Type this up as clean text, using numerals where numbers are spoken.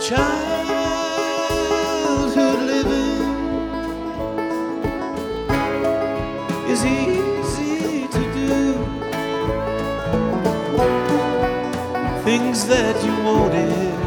Childhood living is easy to do. Things that you wanted